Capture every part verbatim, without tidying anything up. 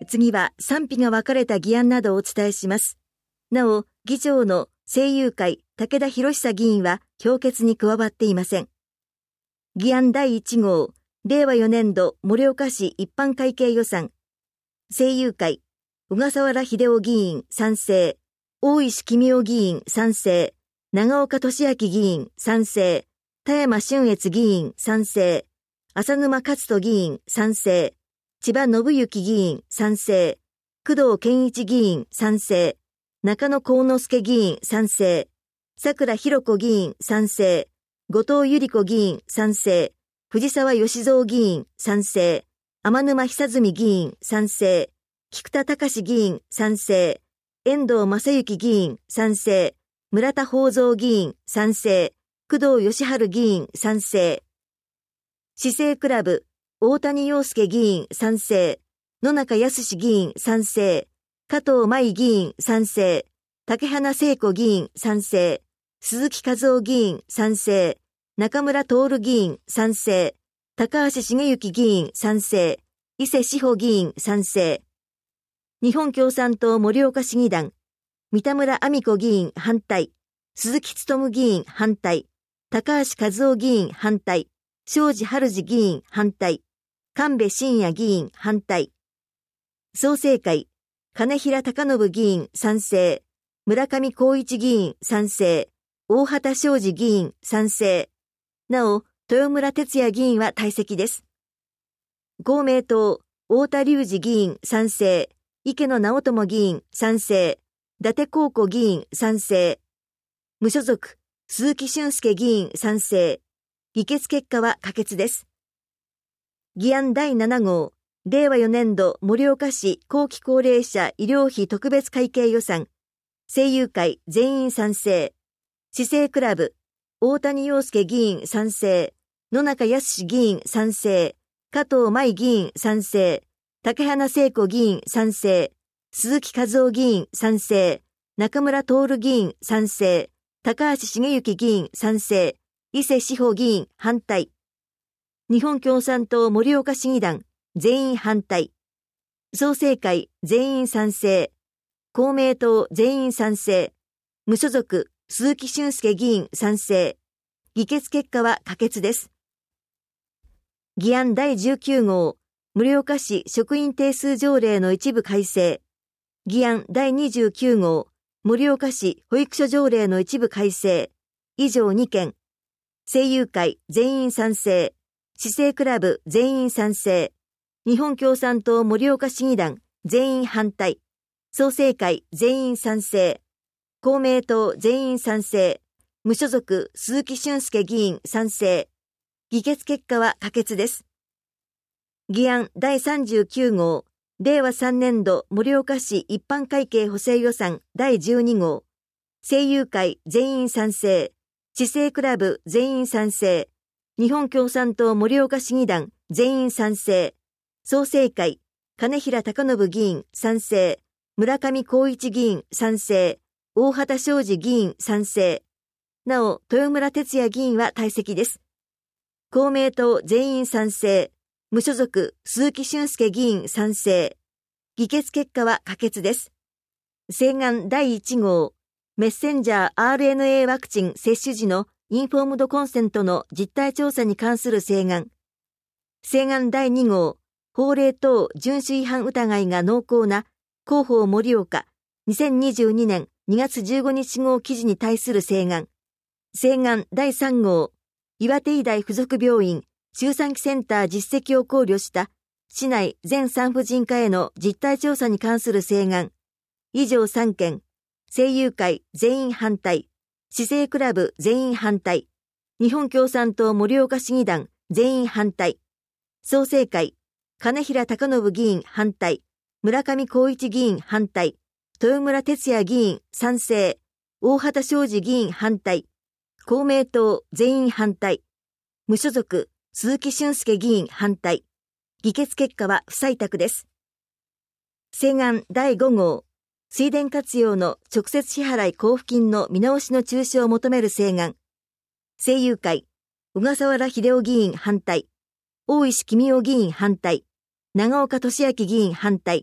次は賛否が分かれた議案などをお伝えします。なお、議長の政友会武田博久議員は評決に加わっていません。議案だいいち号、令和よねん度盛岡市一般会計予算。政友会、小笠原秀夫議員賛成、大石公夫議員賛成、長岡俊明議員賛成、田山俊悦議員賛成、浅沼勝人議員賛成、千葉信之議員賛成、工藤健一議員賛成、中野幸之助議員賛成、桜ひろ子議員賛成、後藤百合子議員賛成、藤沢義蔵議員賛成、天沼久住議員賛成、菊田隆議員賛成、遠藤正幸議員賛成、村田宝蔵議員賛成、工藤義治議員賛成、市政クラブ大谷陽介議員賛成、野中康議員賛成、加藤舞議員賛成、竹花聖子議員賛成、鈴木和夫議員賛成、中村徹議員賛成、高橋茂之議員賛成、伊勢志保議員賛成、日本共産党盛岡市議団、三田村亜美子議員反対、鈴木勉議員反対、高橋和夫議員反対、庄司春二議員反対、神戸信也議員反対、創成会、金平隆信議員賛成、村上光一議員賛成、大畑昌司議員賛成。なお、豊村哲也議員は退席です。公明党、太田隆二議員賛成、池野直人議員賛成、伊達公子議員賛成。無所属、鈴木俊介議員賛成。議決結果は可決です。議案だいなな号、令和よねん度盛岡市後期高齢者医療費特別会計予算。政友会全員賛成。市政クラブ、大谷陽介議員賛成。野中康議員賛成。加藤舞議員賛成。竹花聖子議員賛成。鈴木和夫議員賛成。中村徹議員賛成。高橋茂之議員賛成。伊勢志保議員反対。日本共産党盛岡市議団全員反対。創成会全員賛成。公明党全員賛成。無所属鈴木俊介議員賛成。議決結果は可決です。議案だいじゅうきゅう号、盛岡市職員定数条例の一部改正。議案だいにじゅうきゅう号、盛岡市保育所条例の一部改正。以上に件。政友会全員賛成。市政クラブ全員賛成。日本共産党盛岡市議団全員反対。創成会全員賛成。公明党全員賛成。無所属鈴木俊介議員賛成。議決結果は可決です。議案だいさんじゅうきゅう号、令和さんねん度盛岡市一般会計補正予算だいじゅうに号。政友会全員賛成。市政クラブ全員賛成。日本共産党盛岡市議団全員賛成。創成会、金平隆信議員賛成。村上光一議員賛成。大畑昌司議員賛成。なお、豊村哲也議員は退席です。公明党全員賛成。無所属鈴木俊介議員賛成。議決結果は可決です。請願だいいち号、メッセンジャー アールエヌエー ワクチン接種時のインフォームドコンセントの実態調査に関する請願。請願だいに号、法令等遵守違反疑いが濃厚な広報盛岡にせんにじゅうにねんにがつじゅうごにち号記事に対する請願。請願だいさん号、岩手医大附属病院周産期センター実績を考慮した市内全産婦人科への実態調査に関する請願。以上さん件。政友会全員反対。市政クラブ全員反対。日本共産党盛岡市議団全員反対。創成会、金平隆信議員反対。村上光一議員反対。豊村哲也議員賛成。大畑昌司議員反対。公明党全員反対。無所属鈴木俊介議員反対。議決結果は不採択です。請願だいご号、水田活用の直接支払い交付金の見直しの中止を求める請願。政友会、小笠原秀夫議員反対。大石公夫議員反対。長岡俊明議員反対。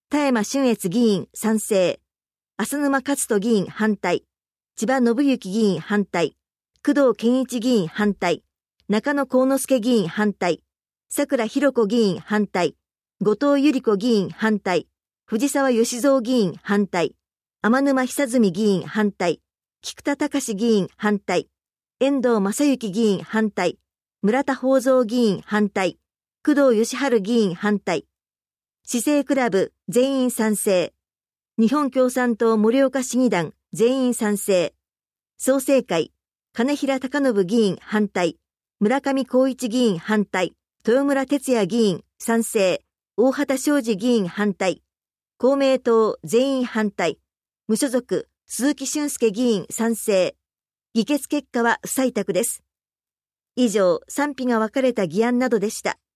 田山俊悦議員賛成、浅沼勝人議員反対、千葉信之議員反対、工藤健一議員反対、中野幸之助議員反対、桜弘子議員反対、後藤由里子議員反対、藤沢義蔵議員反対、天沼久純議員反対、菊田隆議員反対、遠藤正幸議員反対、村田宝蔵議員反対、工藤義治議員反対、市政クラブ全員賛成、日本共産党盛岡市議団全員賛成、創成会金平隆信議員反対、村上光一議員反対、豊村哲也議員賛成、大畑昌司議員反対、公明党全員反対、無所属鈴木俊介議員賛成。議決結果は不採択です。以上、賛否が分かれた議案などでした。